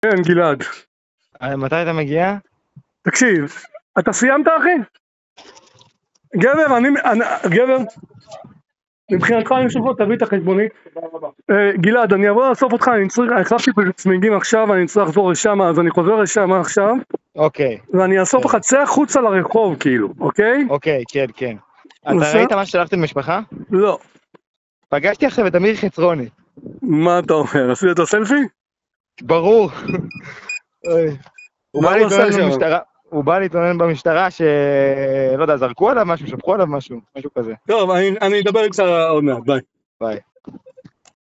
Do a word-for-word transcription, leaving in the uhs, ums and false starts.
כן, גלעד. מתי אתה מגיע? תקשיב, אתה סיימת אחי? גבר, אני, אני גבר, מבחינתך אני שוב תביא את החשבונית. גלעד, אני אבוא לאסוף אותך, אני צריך, החלפתי בצמיגים עכשיו, אני צריך לחזור לשם, אז אני חוזר לשם עכשיו. אוקיי. ואני אסוף לך, צא החוצה לרחוב כאילו, אוקיי? אוקיי, כן, כן. אתה ראית מה ששלחתם במשפחה? לא. פגשתי עכשיו את אמיר חצרוני. מה אתה אומר? עשית את הסלפי? ברור. הוא בא להתלונן שם? במשטרה, הוא בא להתלונן במשטרה ש... לא יודע, זרקו עליו משהו, שפכו עליו משהו, משהו כזה. טוב, אני, אני אדבר איתך עוד מעט, ביי. ביי.